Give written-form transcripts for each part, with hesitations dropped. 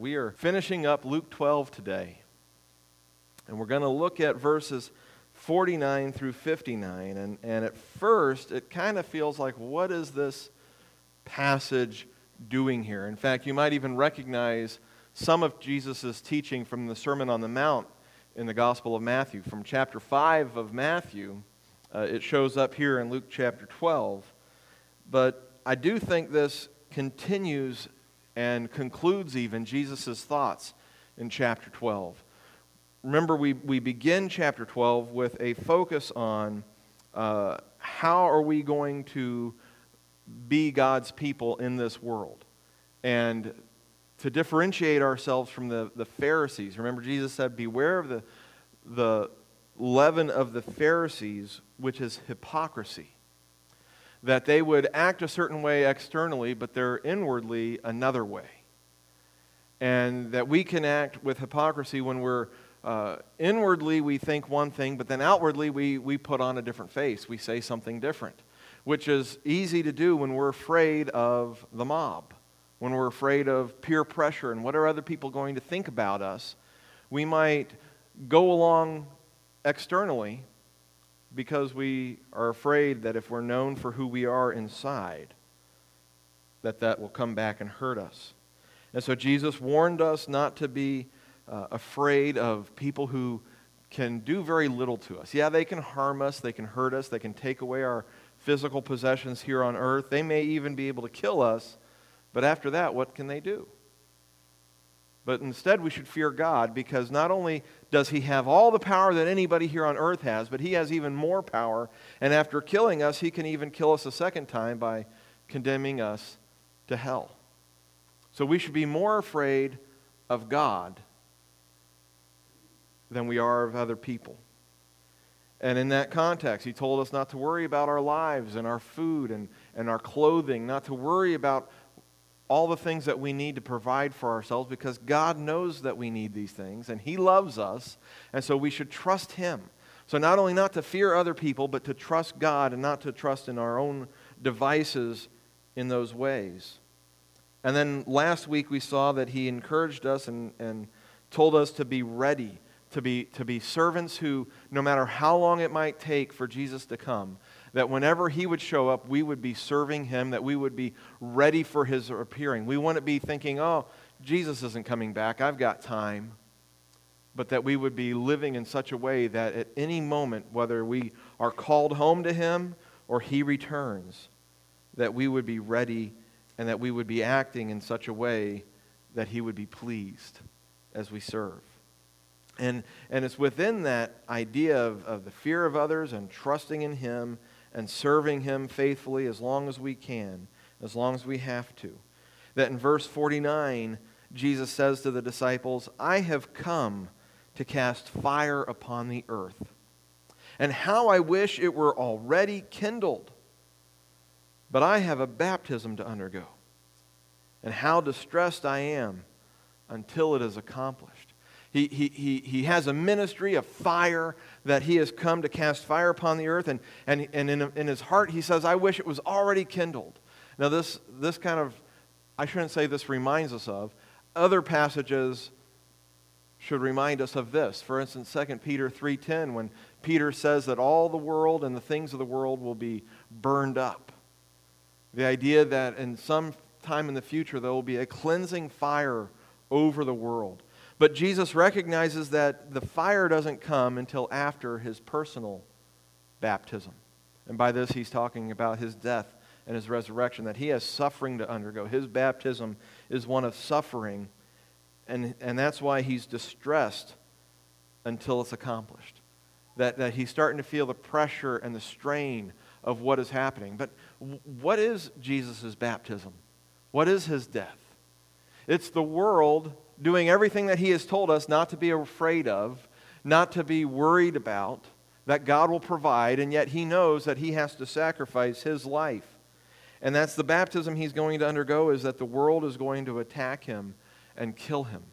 We are finishing up Luke 12 today, and we're going to look at verses 49 through 59, and at first it kind of feels like, what is this passage doing here? In fact, you might even recognize some of Jesus' teaching from the Sermon on the Mount in the Gospel of Matthew. From chapter 5 of Matthew, it shows up here in Luke chapter 12, but I do think this continues and concludes even Jesus' thoughts in chapter 12. Remember, we begin chapter 12 with a focus on how are we going to be God's people in this world. And to differentiate ourselves from the Pharisees. Remember, Jesus said, beware of the leaven of the Pharisees, which is hypocrisy. That they would act a certain way externally, but they're inwardly another way. And that we can act with hypocrisy when we're inwardly we think one thing, but then outwardly we put on a different face. We say something different, which is easy to do when we're afraid of the mob, when we're afraid of peer pressure and what are other people going to think about us. We might go along externally because we are afraid that if we're known for who we are inside, that will come back and hurt us. And so Jesus warned us not to be afraid of people who can do very little to us. Yeah, they can harm us, they can hurt us, they can take away our physical possessions here on earth. They may even be able to kill us, but after that, what can they do? But instead, we should fear God, because not only does He have all the power that anybody here on earth has, but He has even more power. And after killing us, He can even kill us a second time by condemning us to hell. So we should be more afraid of God than we are of other people. And in that context, He told us not to worry about our lives and our food and our clothing, not to worry about all the things that we need to provide for ourselves, because God knows that we need these things and He loves us, and so we should trust Him. So not only not to fear other people, but to trust God and not to trust in our own devices in those ways. And then last week we saw that He encouraged us and told us to be ready, to be servants who, no matter how long it might take for Jesus to come, that whenever He would show up, we would be serving Him, that we would be ready for His appearing. We wouldn't be thinking, oh, Jesus isn't coming back, I've got time. But that we would be living in such a way that at any moment, whether we are called home to Him or He returns, that we would be ready and that we would be acting in such a way that He would be pleased as we serve. And it's within that idea of the fear of others and trusting in Him and serving Him faithfully as long as we can, as long as we have to, that in verse 49, Jesus says to the disciples, I have come to cast fire upon the earth, and how I wish it were already kindled. But I have a baptism to undergo, and how distressed I am until it is accomplished. He has a ministry of fire, that He has come to cast fire upon the earth, and in His heart He says, I wish it was already kindled. Now this kind of, I shouldn't say this reminds us of, other passages should remind us of this. For instance, 2 Peter 3:10, when Peter says that all the world and the things of the world will be burned up. The idea that in some time in the future there will be a cleansing fire over the world. But Jesus recognizes that the fire doesn't come until after His personal baptism. And by this He's talking about His death and His resurrection, that He has suffering to undergo. His baptism is one of suffering, and that's why He's distressed until it's accomplished. That He's starting to feel the pressure and the strain of what is happening. But what is Jesus' baptism? What is His death? It's the world doing everything that He has told us not to be afraid of, not to be worried about, that God will provide, and yet He knows that He has to sacrifice His life. And that's the baptism He's going to undergo, is that the world is going to attack Him and kill Him.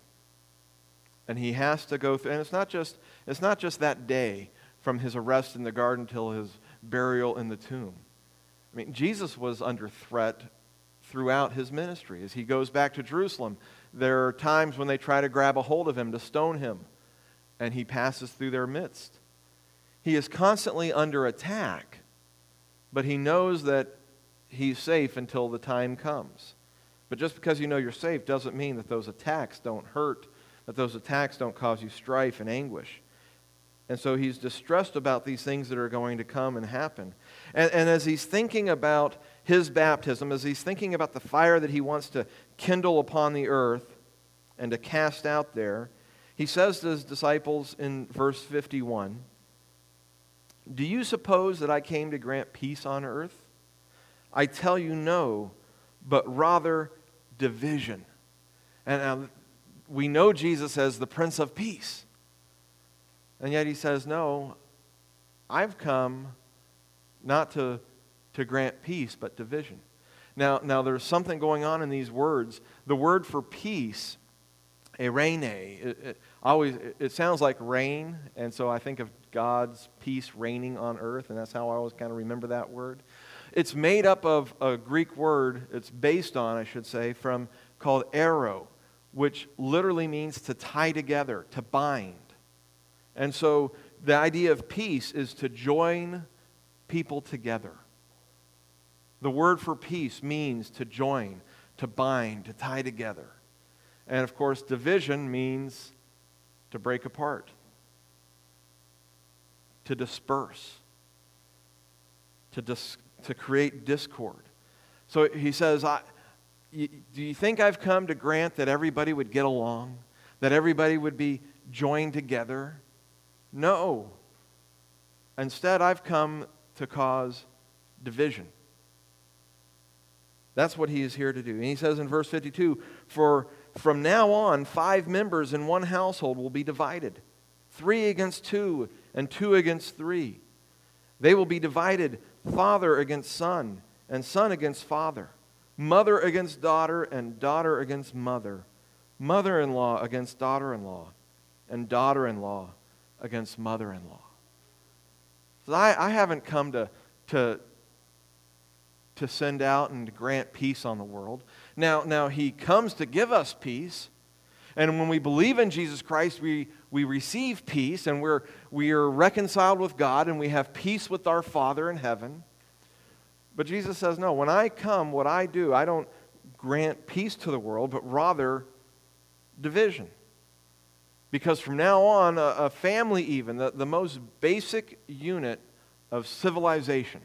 And He has to go through, and it's not just that day from His arrest in the garden till His burial in the tomb. I mean, Jesus was under threat throughout His ministry. As He goes back to Jerusalem, There are times when they try to grab a hold of him to stone him, and he passes through their midst. He is constantly under attack, but he knows that he's safe until the time comes. But just because you know you're safe doesn't mean that those attacks don't hurt, that those attacks don't cause you strife and anguish. And so he's distressed about these things that are going to come and happen. And as he's thinking about his baptism, as he's thinking about the fire that he wants to kindle upon the earth and to cast out there, he says to his disciples in verse 51, "Do you suppose that I came to grant peace on earth? I tell you no, but rather division." And we know Jesus as the Prince of Peace. And yet he says, no, I've come not to grant peace, but division. Now there's something going on in these words. The word for peace, eirene, it sounds like rain, and so I think of God's peace reigning on earth, and that's how I always kind of remember that word. It's made up of a Greek word, it's based on, I should say, called ero, which literally means to tie together, to bind. And so the idea of peace is to join people together. The word for peace means to join, to bind, to tie together. And of course, division means to break apart, to disperse, to create discord. So he says, do you think I've come to grant that everybody would get along, that everybody would be joined together? No. Instead, I've come to cause division. That's what he is here to do. And he says in verse 52, "For from now on, 5 members in one household will be divided, 3 against 2, and 2 against 3. They will be divided, father against son, and son against father, mother against daughter, and daughter against mother, mother-in-law against daughter-in-law, and daughter-in-law against mother-in-law." So I haven't come to send out and to grant peace on the world. Now he comes to give us peace. And when we believe in Jesus Christ, we receive peace, and we are reconciled with God, and we have peace with our Father in heaven. But Jesus says, no, when I come, what I do, I don't grant peace to the world, but rather division. Because from now on, a family even, the most basic unit of civilization,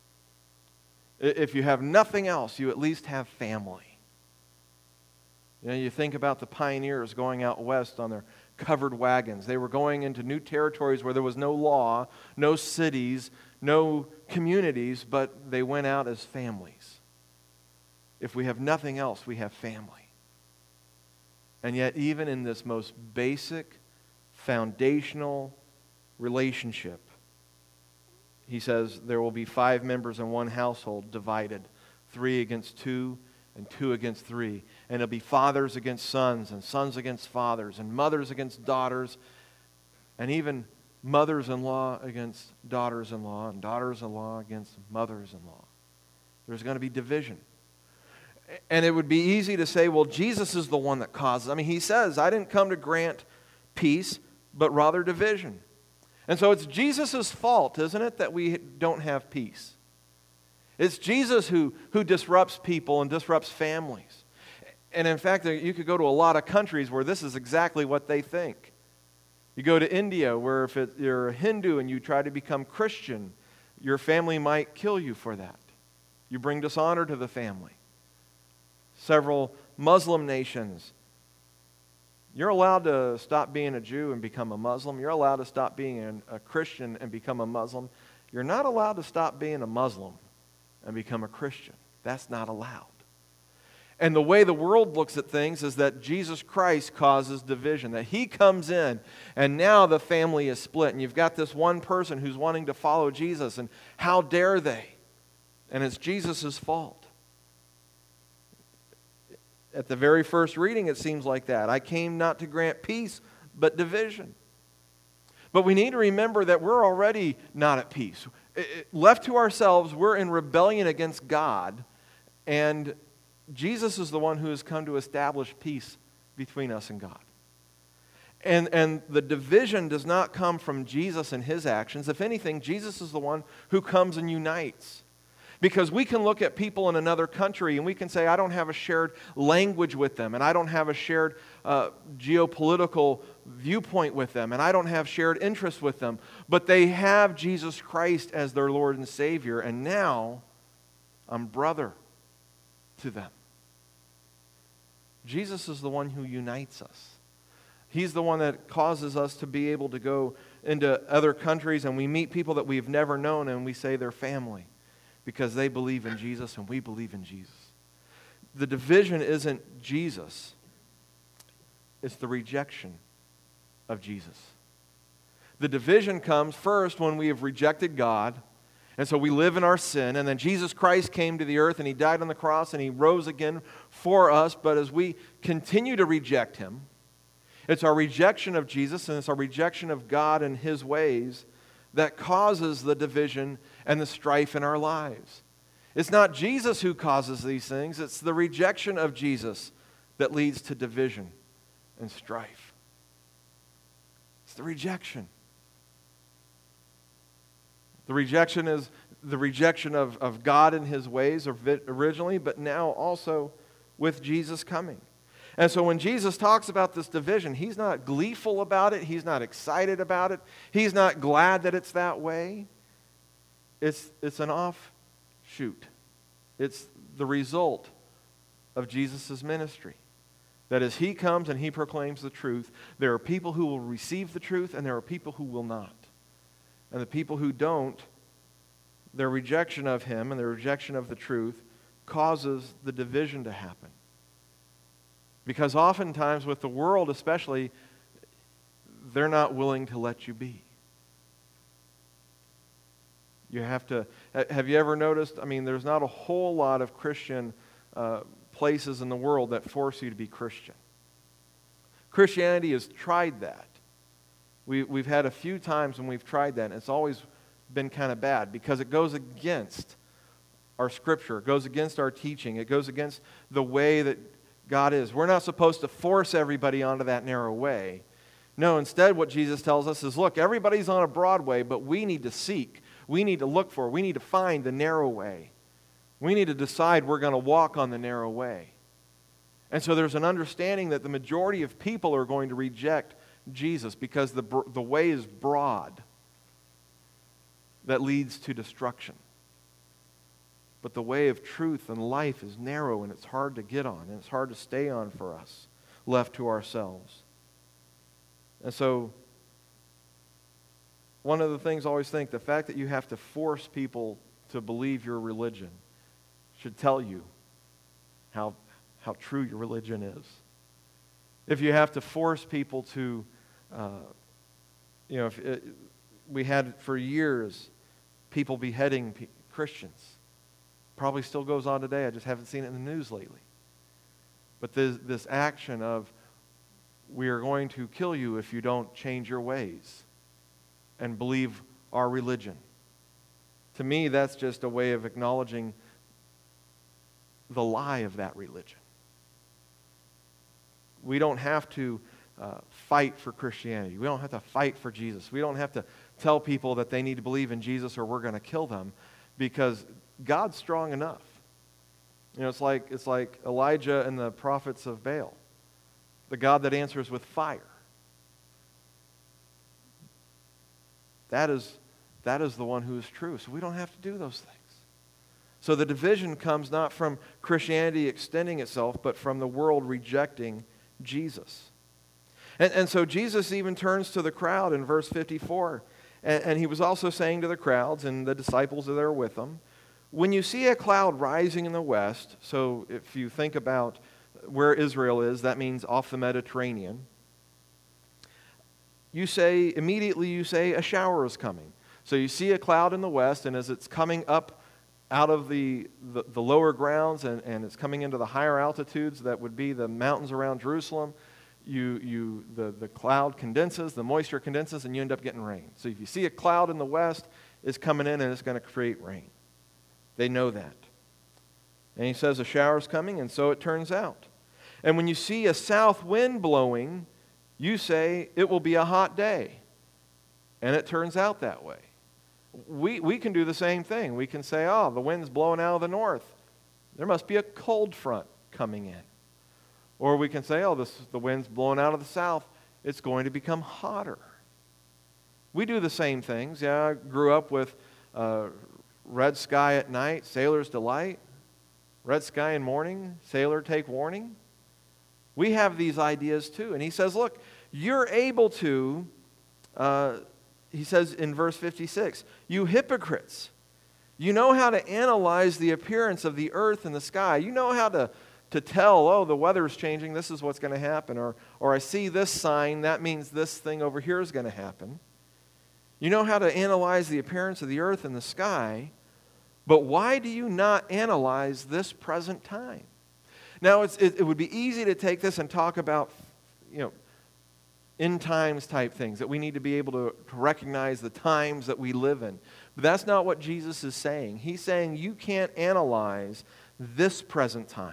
if you have nothing else, you at least have family. You know, you think about the pioneers going out west on their covered wagons. They were going into new territories where there was no law, no cities, no communities, but they went out as families. If we have nothing else, we have family. And yet, even in this most basic, foundational relationship, he says there will be 5 members in one household divided, 3 against 2 and 2 against 3. And it'll be fathers against sons and sons against fathers and mothers against daughters and even mothers-in-law against daughters-in-law and daughters-in-law against mothers-in-law. There's going to be division. And it would be easy to say, well, Jesus is the one that causes. I mean, he says, I didn't come to grant peace, but rather division. And so it's Jesus' fault, isn't it, that we don't have peace? It's Jesus who disrupts people and disrupts families. And in fact, you could go to a lot of countries where this is exactly what they think. You go to India, where if you're a Hindu and you try to become Christian, your family might kill you for that. You bring dishonor to the family. Several Muslim nations, you're allowed to stop being a Jew and become a Muslim. You're allowed to stop being a Christian and become a Muslim. You're not allowed to stop being a Muslim and become a Christian. That's not allowed. And the way the world looks at things is that Jesus Christ causes division, that he comes in and now the family is split. And you've got this one person who's wanting to follow Jesus, and how dare they? And it's Jesus' fault. At the very first reading, it seems like that. I came not to grant peace, but division. But we need to remember that we're already not at peace. Left to ourselves, we're in rebellion against God, and Jesus is the one who has come to establish peace between us and God. And the division does not come from Jesus and his actions. If anything, Jesus is the one who comes and unites. Because we can look at people in another country and we can say, I don't have a shared language with them, and I don't have a shared geopolitical viewpoint with them, and I don't have shared interests with them, but they have Jesus Christ as their Lord and Savior, and now I'm brother to them. Jesus is the one who unites us. He's the one that causes us to be able to go into other countries and we meet people that we've never known and we say they're family because they believe in Jesus and we believe in Jesus. The division isn't Jesus. It's the rejection of Jesus. The division comes first when we have rejected God, and so we live in our sin, and then Jesus Christ came to the earth and he died on the cross and he rose again for us, but as we continue to reject him, it's our rejection of Jesus and it's our rejection of God and his ways that causes the division and the strife in our lives. It's not Jesus who causes these things. It's the rejection of Jesus that leads to division and strife. It's the rejection. The rejection is the rejection of God and his ways originally, but now also with Jesus coming. And so when Jesus talks about this division, he's not gleeful about it. He's not excited about it. He's not glad that it's that way. It's an offshoot. It's the result of Jesus' ministry. That as he comes and he proclaims the truth, there are people who will receive the truth and there are people who will not. And the people who don't, their rejection of him and their rejection of the truth causes the division to happen. Because oftentimes with the world especially, they're not willing to let you be. You have you ever noticed, there's not a whole lot of Christian places in the world that force you to be Christian. Christianity has tried that. We've had a few times when we've tried that, and it's always been kind of bad because it goes against our Scripture. It goes against our teaching. It goes against the way that God is. We're not supposed to force everybody onto that narrow way. No, instead what Jesus tells us is, look, everybody's on a broad way, but we need to seek. We need to look for. We need to find the narrow way. We need to decide we're going to walk on the narrow way. And so there's an understanding that the majority of people are going to reject Jesus because the way is broad that leads to destruction. But the way of truth and life is narrow and it's hard to get on and it's hard to stay on for us, left to ourselves. And so, one of the things I always think, the fact that you have to force people to believe your religion should tell you how true your religion is. If you have to force people to, we had for years people beheading Christians. Probably still goes on today. I just haven't seen it in the news lately. But this action of, we are going to kill you if you don't change your ways and believe our religion. To me, that's just a way of acknowledging the lie of that religion. We don't have to fight for Christianity. We don't have to fight for Jesus. We don't have to tell people that they need to believe in Jesus or we're going to kill them, because God's strong enough. It's like Elijah and the prophets of Baal. The God that answers with fire. That is the one who is true. So we don't have to do those things. So the division comes not from Christianity extending itself, but from the world rejecting Jesus. And so Jesus even turns to the crowd in verse 54. And he was also saying to the crowds and the disciples that are with him, when you see a cloud rising in the west, so if you think about where Israel is, that means off the Mediterranean, immediately you say a shower is coming. So you see a cloud in the west, and as it's coming up out of the lower grounds and it's coming into the higher altitudes that would be the mountains around Jerusalem, the cloud condenses, the moisture condenses, and you end up getting rain. So if you see a cloud in the west, it's coming in and it's going to create rain. They know that. And he says a shower's coming, and so it turns out. And when you see a south wind blowing, you say it will be a hot day. And it turns out that way. We can do the same thing. We can say, oh, the wind's blowing out of the north. There must be a cold front coming in. Or we can say, oh, the wind's blowing out of the south. It's going to become hotter. We do the same things. Yeah, I grew up with red sky at night, sailor's delight. Red sky in morning, sailor take warning. We have these ideas too. And he says, look, you're able to, he says in verse 56, you hypocrites, you know how to analyze the appearance of the earth and the sky. You know how to tell, oh, the weather's changing, this is what's going to happen. Or I see this sign, that means this thing over here is going to happen. You know how to analyze the appearance of the earth and the sky, but why do you not analyze this present time? Now, it would be easy to take this and talk about, end times type things, that we need to be able to recognize the times that we live in. But that's not what Jesus is saying. He's saying you can't analyze this present time.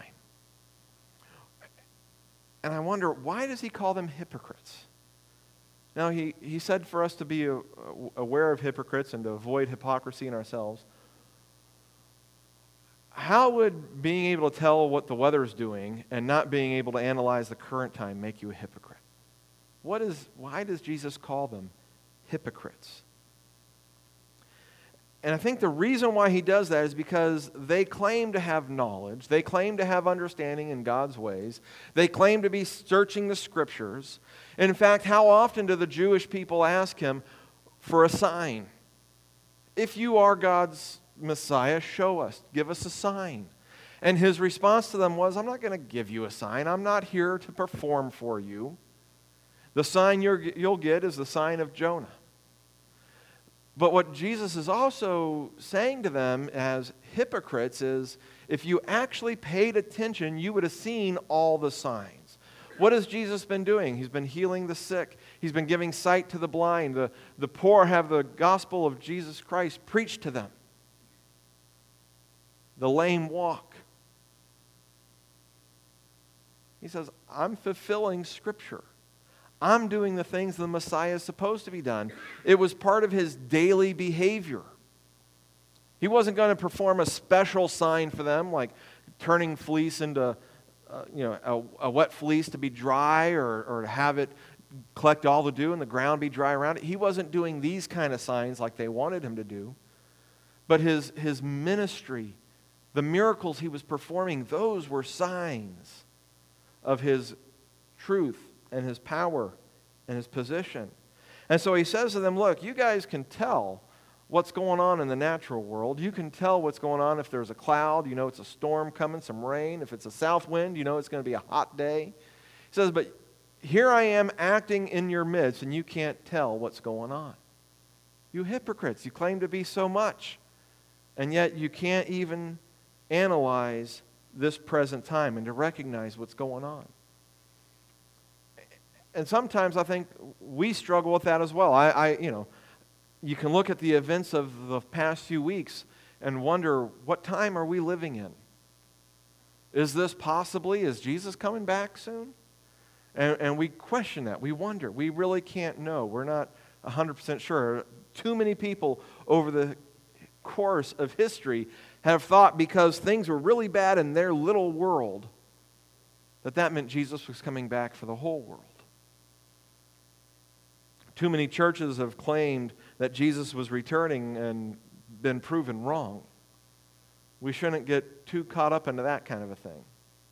And I wonder, why does he call them hypocrites? Now, he said for us to be aware of hypocrites and to avoid hypocrisy in ourselves. How would being able to tell what the weather is doing and not being able to analyze the current time make you a hypocrite? Why does Jesus call them hypocrites? And I think the reason why he does that is because they claim to have knowledge. They claim to have understanding in God's ways. They claim to be searching the Scriptures. In fact, how often do the Jewish people ask him for a sign? If you are God's Messiah, show us. Give us a sign. And his response to them was, I'm not going to give you a sign. I'm not here to perform for you. The sign you'll get is the sign of Jonah. But what Jesus is also saying to them as hypocrites is, if you actually paid attention, you would have seen all the signs. What has Jesus been doing? He's been healing the sick. He's been giving sight to the blind. The poor have the gospel of Jesus Christ preached to them. The lame walk. He says, I'm fulfilling Scripture. I'm doing the things the Messiah is supposed to be done. It was part of his daily behavior. He wasn't going to perform a special sign for them, like turning fleece into a wet fleece to be dry, or to have it collect all the dew and the ground be dry around it. He wasn't doing these kind of signs like they wanted him to do. But his ministry, the miracles he was performing, those were signs of his truth and his power and his position. And so he says to them, look, you guys can tell what's going on in the natural world. You can tell what's going on if there's a cloud. You know it's a storm coming, some rain. If it's a south wind, you know it's going to be a hot day. He says, but here I am acting in your midst, and you can't tell what's going on. You hypocrites, you claim to be so much, and yet you can't even analyze this present time and to recognize what's going on. And sometimes I think we struggle with that as well. You can look at the events of the past few weeks and wonder, what time are we living in? Is Jesus coming back soon? And we question that. We wonder. We really can't know. We're not 100% sure. Too many people over the course of history have thought because things were really bad in their little world that meant Jesus was coming back for the whole world. Too many churches have claimed that Jesus was returning and been proven wrong. We shouldn't get too caught up into that kind of a thing.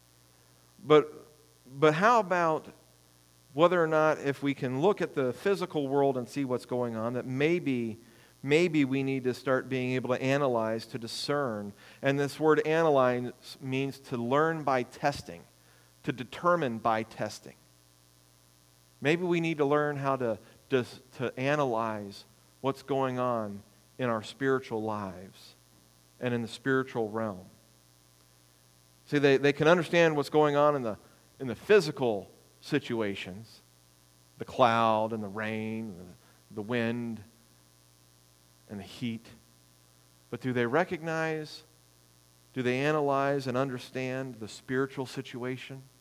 But how about whether or not, if we can look at the physical world and see what's going on, that maybe we need to start being able to analyze, to discern. And this word analyze means to learn by testing, to determine by testing. Maybe we need to learn how to analyze what's going on in our spiritual lives and in the spiritual realm. See, they can understand what's going on in the physical situations, the cloud and the rain, the wind and the heat. But do they recognize, do they analyze and understand the spiritual situation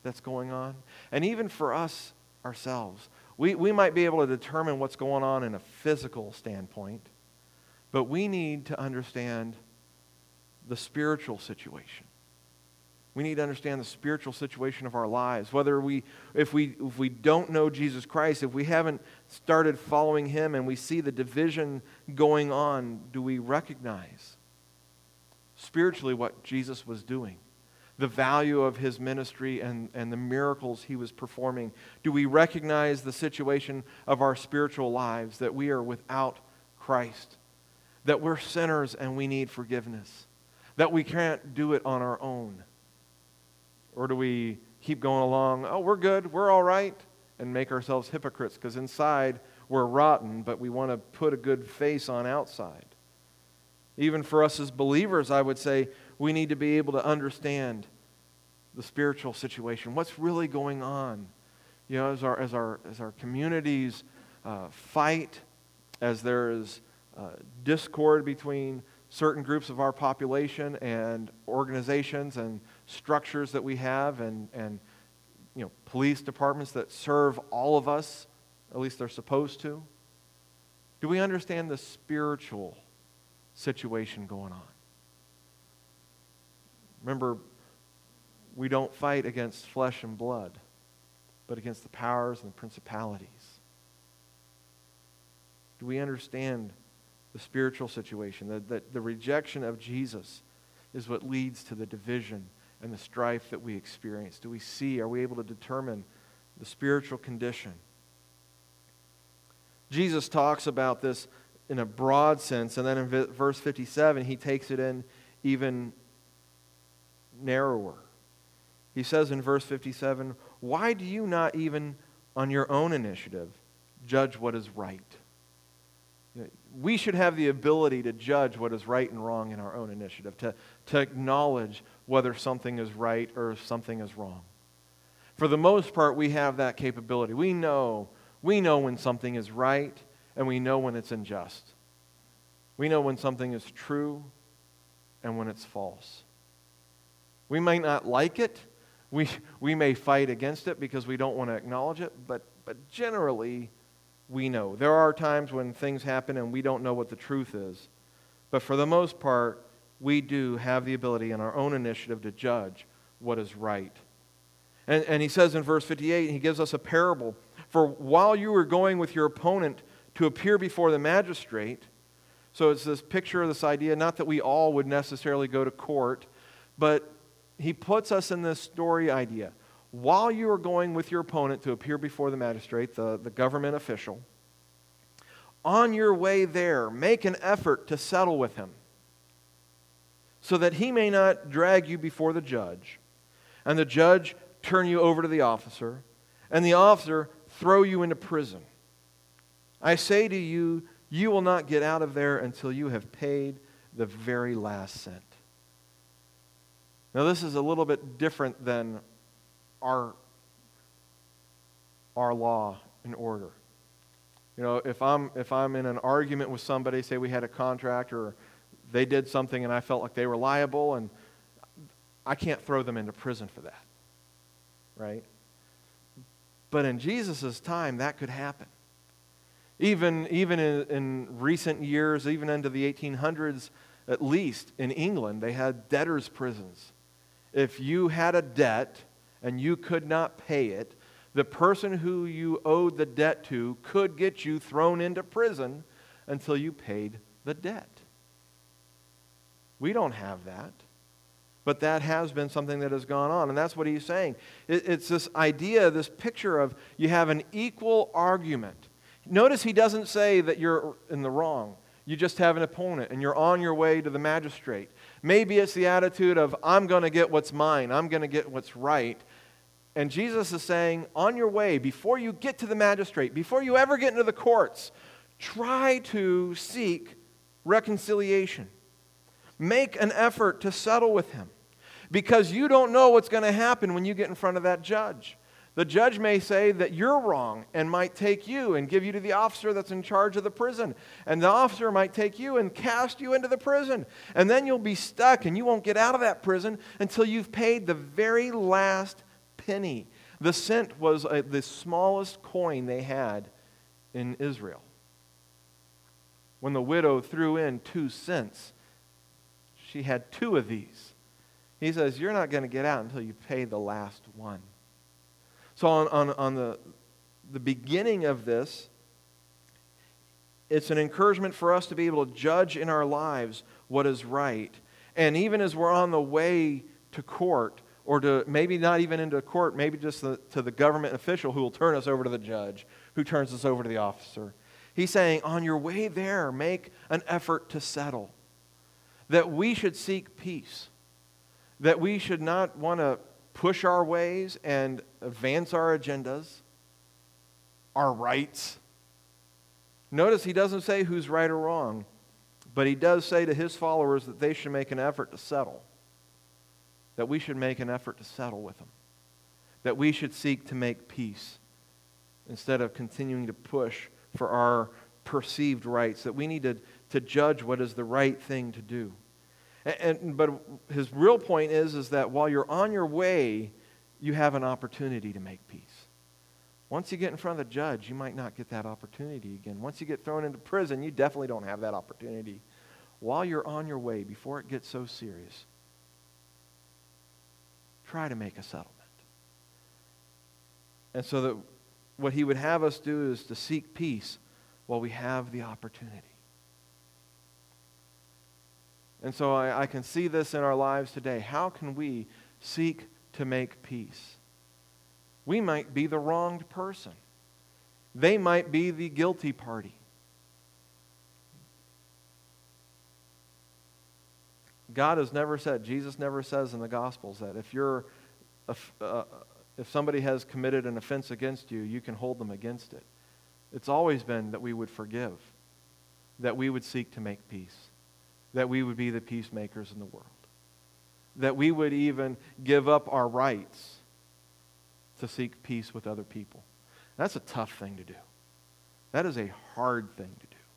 that's going on. And even for us ourselves, we might be able to determine what's going on in a physical standpoint, but we need to understand the spiritual situation. We need to understand the spiritual situation of our lives. If we don't know Jesus Christ, if we haven't started following Him and we see the division going on, do we recognize spiritually what Jesus was doing? The value of His ministry and the miracles He was performing? Do we recognize the situation of our spiritual lives, that we are without Christ, that we're sinners and we need forgiveness, that we can't do it on our own? Or do we keep going along, oh, we're good, we're all right, and make ourselves hypocrites because inside we're rotten, but we want to put a good face on outside? Even for us as believers, I would say we need to be able to understand the spiritual situation. What's really going on? You know, as our communities fight, as there is discord between certain groups of our population and organizations and structures that we have, and you know, police departments that serve all of us, at least they're supposed to. Do we understand the spiritual situation going on? Remember, we don't fight against flesh and blood, but against the powers and the principalities. Do we understand the spiritual situation? That the rejection of Jesus is what leads to the division and the strife that we experience. Do we see, are we able to determine the spiritual condition? Jesus talks about this in a broad sense, and then in verse 57, He takes it in even narrower. He says in verse 57, "Why do you not even on your own initiative judge what is right?" We should have the ability to judge what is right and wrong in our own initiative, to acknowledge whether something is right or if something is wrong. For the most part, we have that capability. We know when something is right, and we know when it's unjust. We know when something is true and when it's false. We might not like it. We may fight against it because we don't want to acknowledge it, but generally, we know. There are times when things happen and we don't know what the truth is. But for the most part, we do have the ability in our own initiative to judge what is right. And he says in verse 58, he gives us a parable. For while you were going with your opponent to appear before the magistrate, so it's this picture of this idea, not that we all would necessarily go to court, but he puts us in this story idea. While you are going with your opponent to appear before the magistrate, the government official, on your way there, make an effort to settle with him, so that he may not drag you before the judge, and the judge turn you over to the officer, and the officer throw you into prison. I say to you, you will not get out of there until you have paid the very last cent. Now, this is a little bit different than our law and order. You know, if I'm in an argument with somebody, say we had a contract or they did something and I felt like they were liable, and I can't throw them into prison for that, right? But in Jesus' time, that could happen. Even in recent years, even into the 1800s, at least in England, they had debtors' prisons. If you had a debt and you could not pay it, the person who you owed the debt to could get you thrown into prison until you paid the debt. We don't have that. But that has been something that has gone on, and that's what he's saying. It's this idea, this picture of you have an equal argument. Notice he doesn't say that you're in the wrong. You just have an opponent, and you're on your way to the magistrate. Maybe it's the attitude of, I'm going to get what's mine. I'm going to get what's right. And Jesus is saying, on your way, before you get to the magistrate, before you ever get into the courts, try to seek reconciliation. Make an effort to settle with him. Because you don't know what's going to happen when you get in front of that judge. The judge may say that you're wrong and might take you and give you to the officer that's in charge of the prison. And the officer might take you and cast you into the prison. And then you'll be stuck and you won't get out of that prison until you've paid the very last penny. The cent was the smallest coin they had in Israel. When the widow threw in 2 cents, she had 2 of these. He says, you're not going to get out until you pay the last one. So on the beginning of this, it's an encouragement for us to be able to judge in our lives what is right. And even as we're on the way to court, or to maybe not even into court, maybe just to the government official who will turn us over to the judge, who turns us over to the officer. He's saying, on your way there, make an effort to settle. That we should seek peace. That we should not want to push our ways and advance our agendas, our rights. Notice he doesn't say who's right or wrong, but he does say to his followers that they should make an effort to settle. That we should make an effort to settle with them. That we should seek to make peace instead of continuing to push for our perceived rights. That we need to judge what is the right thing to do. But his real point is that while you're on your way, you have an opportunity to make peace. Once you get in front of the judge, you might not get that opportunity again. Once you get thrown into prison, you definitely don't have that opportunity. While you're on your way, before it gets so serious, try to make a settlement. And so that what he would have us do is to seek peace while we have the opportunity. And so I can see this in our lives today. How can we seek to make peace? We might be the wronged person. They might be the guilty party. God has never said, Jesus never says in the Gospels that if somebody has committed an offense against you, you can hold them against it. It's always been that we would forgive, that we would seek to make peace, that we would be the peacemakers in the world, that we would even give up our rights to seek peace with other people. That's a tough thing to do. That is a hard thing to do.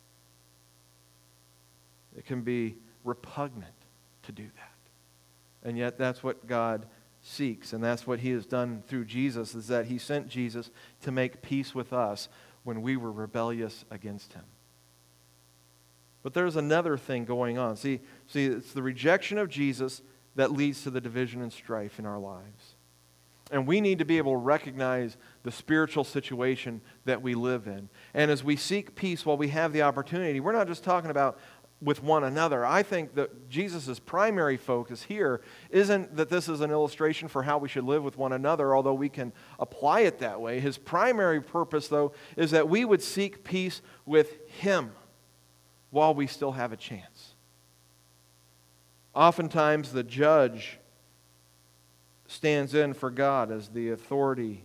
It can be repugnant to do that. And yet that's what God seeks, and that's what he has done through Jesus, is that he sent Jesus to make peace with us when we were rebellious against him. But there's another thing going on. See, it's the rejection of Jesus that leads to the division and strife in our lives. And we need to be able to recognize the spiritual situation that we live in. And as we seek peace while we have the opportunity, we're not just talking about with one another. I think that Jesus' primary focus here isn't that this is an illustration for how we should live with one another, although we can apply it that way. His primary purpose, though, is that we would seek peace with him while we still have a chance. Oftentimes, the judge stands in for God as the authority.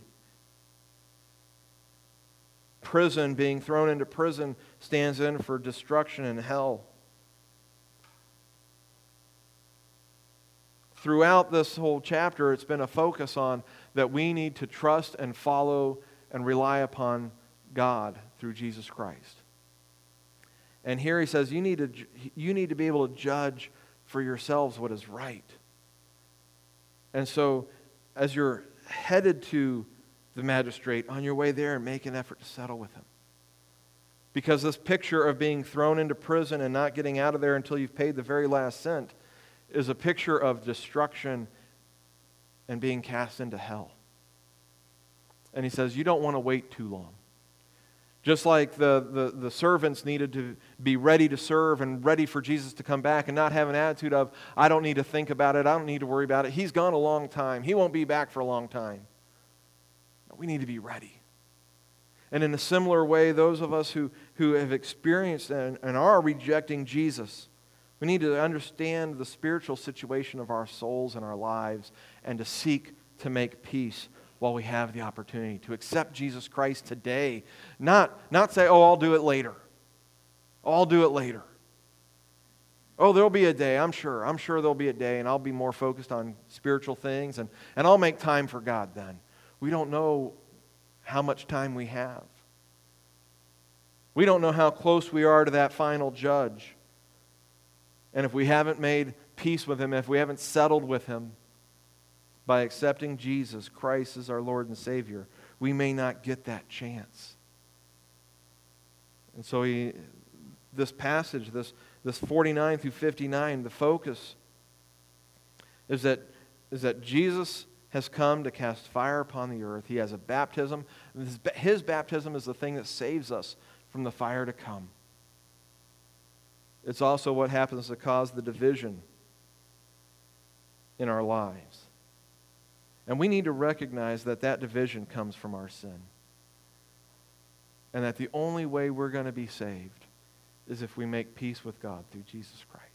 Prison, being thrown into prison, stands in for destruction and hell. Throughout this whole chapter, it's been a focus on that we need to trust and follow and rely upon God through Jesus Christ. And here he says, you need to be able to judge for yourselves what is right. And so, as you're headed to the magistrate, on your way there, make an effort to settle with him. Because this picture of being thrown into prison and not getting out of there until you've paid the very last cent is a picture of destruction and being cast into hell. And he says, you don't want to wait too long. Just like the servants needed to be ready to serve and ready for Jesus to come back and not have an attitude of, I don't need to think about it, I don't need to worry about it. He's gone a long time. He won't be back for a long time. We need to be ready. And in a similar way, those of us who have experienced and are rejecting Jesus, we need to understand the spiritual situation of our souls and our lives and to seek to make peace while we have the opportunity to accept Jesus Christ today. Not say, oh, I'll do it later. Oh, I'll do it later. Oh, there'll be a day, I'm sure. I'm sure there'll be a day, and I'll be more focused on spiritual things, and I'll make time for God then. We don't know how much time we have. We don't know how close we are to that final judge. And if we haven't made peace with him, if we haven't settled with him, by accepting Jesus Christ as our Lord and Savior, we may not get that chance. And so this passage, this 49 through 59, the focus is that Jesus has come to cast fire upon the earth. He has a baptism. His baptism is the thing that saves us from the fire to come. It's also what happens to cause the division in our lives. And we need to recognize that that division comes from our sin. And that the only way we're going to be saved is if we make peace with God through Jesus Christ.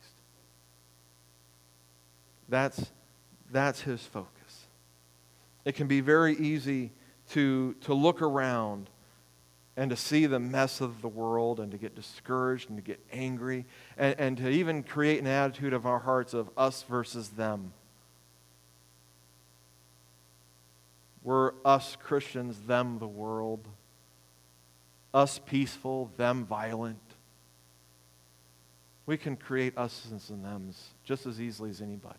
That's His focus. It can be very easy to look around and to see the mess of the world and to get discouraged and to get angry and to even create an attitude of our hearts of us versus them. We're us Christians, them the world. Us peaceful, them violent. We can create us's and them's just as easily as anybody.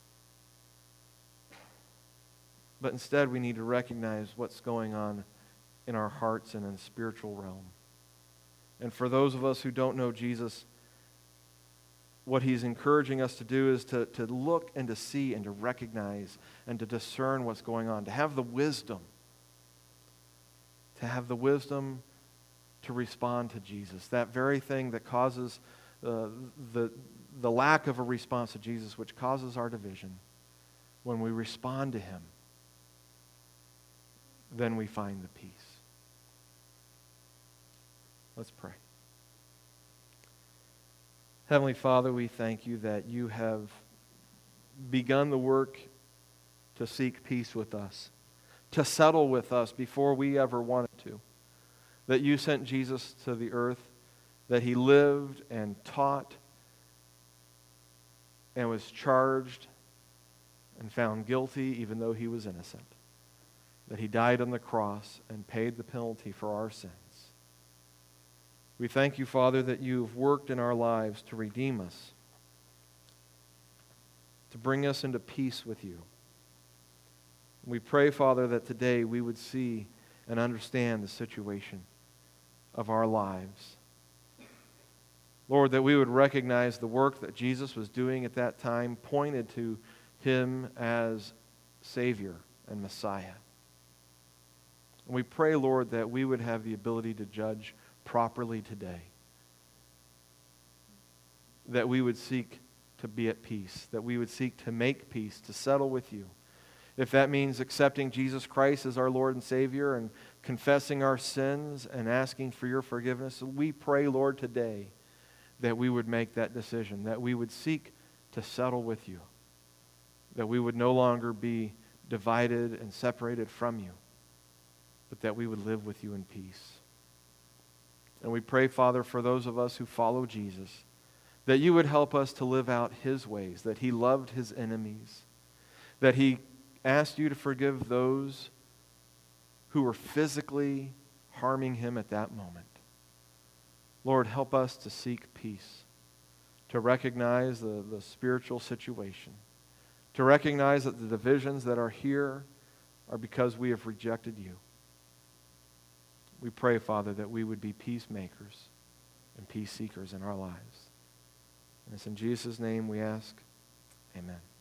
But instead, we need to recognize what's going on in our hearts and in the spiritual realm. And for those of us who don't know Jesus, what He's encouraging us to do is to look and to see and to recognize and to discern what's going on, to have the wisdom. To have the wisdom to respond to Jesus. That very thing that causes the lack of a response to Jesus, which causes our division. When we respond to Him, then we find the peace. Let's pray. Heavenly Father, we thank You that You have begun the work to seek peace with us, to settle with us before we ever wanted to. That You sent Jesus to the earth, that He lived and taught and was charged and found guilty even though He was innocent. That He died on the cross and paid the penalty for our sins. We thank You, Father, that You've worked in our lives to redeem us, to bring us into peace with You. We pray, Father, that today we would see and understand the situation of our lives. Lord, that we would recognize the work that Jesus was doing at that time pointed to Him as Savior and Messiah. And we pray, Lord, that we would have the ability to judge properly today. That we would seek to be at peace. That we would seek to make peace, to settle with You. If that means accepting Jesus Christ as our Lord and Savior and confessing our sins and asking for Your forgiveness, we pray, Lord, today that we would make that decision, that we would seek to settle with You, that we would no longer be divided and separated from You, but that we would live with You in peace. And we pray, Father, for those of us who follow Jesus, that You would help us to live out His ways, that He loved His enemies, that He asked You to forgive those who were physically harming Him at that moment. Lord, help us to seek peace, to recognize the spiritual situation, to recognize that the divisions that are here are because we have rejected You. We pray, Father, that we would be peacemakers and peace seekers in our lives. And it's in Jesus' name we ask. Amen.